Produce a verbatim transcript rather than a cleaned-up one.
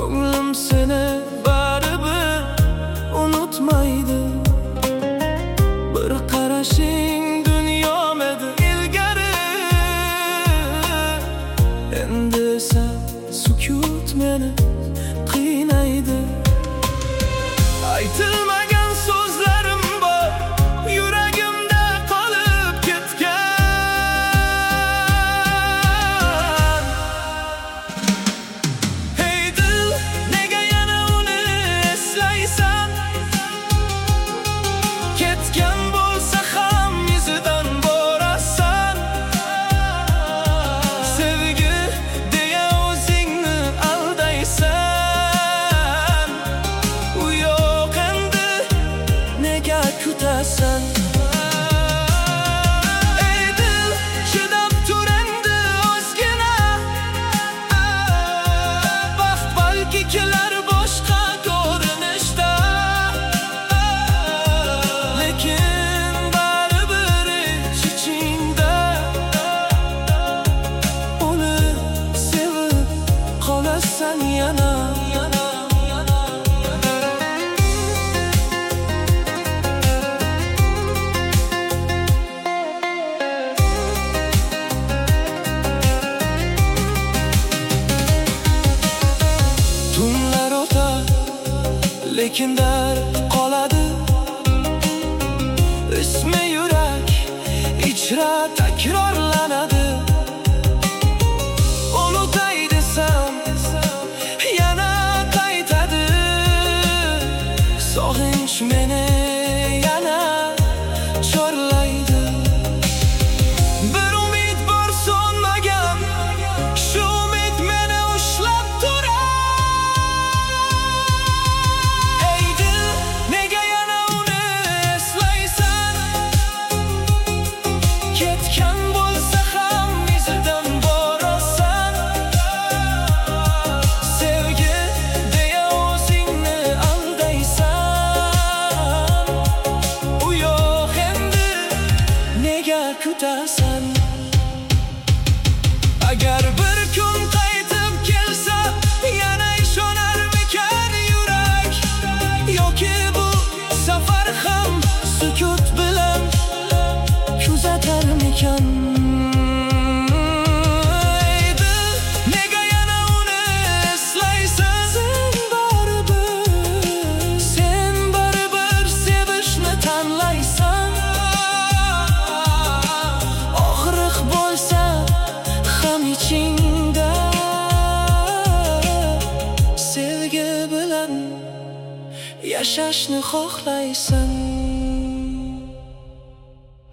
Ko'nglim seni baribir unutmaydi. Bir qarashing dunyom edi ilgari, endi esa sukut meni qiynaydi. Aytilmagan so'zlarim bor, yuragimda qolib ketgan. Hey dil, nega yana uni eslaysan? Ketgan bo'lsa ham izidan borasan. Sevgi deya o'zingni aldaysan. U yo'q endi, nega kutasan? Ey dil, chidab tur endi ozgina. Baxt balki kelar boshqa ko'rinishda, lekin baribir ich-ichingda uni sevib qolasan yana. Tunlar o'tar, lekin dard qoladi. Ismi yurak ichra takrorlanadi. Unutay desam yana qaytadi. Sog'inch meni yana chorlaydi. Bir umid bor so'nmagan, shu umid meni ushlab turar. Ey dil, nega yana uni eslaysan? Ketgan bo'lsa ham izidan borasan. Sevgi deya o'zingni aldaysan. U yo'q endi, nega kutasan? Agar bir kun qaytib kelsa, yana ishonarmikan yurak? Yoki bu safar ham sukut bilan kuzatarmikan? Ey dil, nega yana uni eslaysan? Sen baribir, sen baribir sevishni tanlaysan. Og'riq bo'lsa ham ichingda, sevgi bilan yashashni xohlaysan.